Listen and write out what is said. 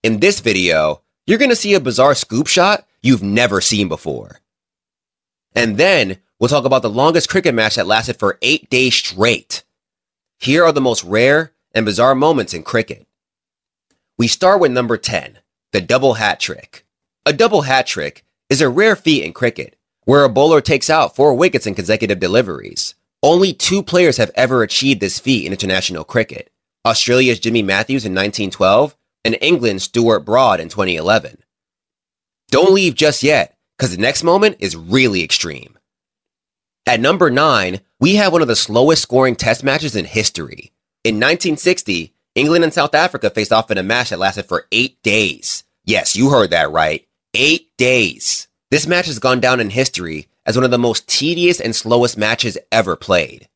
In this video, you're going to see a bizarre scoop shot you've never seen before. And then, we'll talk about the longest cricket match that lasted for 8 days straight. Here are the most rare and bizarre moments in cricket. We start with number 10, the double hat trick. A double hat trick is a rare feat in cricket, where a bowler takes out 4 wickets in consecutive deliveries. Only 2 players have ever achieved this feat in international cricket. Australia's Jimmy Matthews in 1912, and England's Stuart Broad in 2011. Don't leave just yet, because the next moment is really extreme. At number 9, we have one of the slowest scoring test matches in history. In 1960, England and South Africa faced off in a match that lasted for 8 days. Yes, you heard that right. 8 days. This match has gone down in history as one of the most tedious and slowest matches ever played.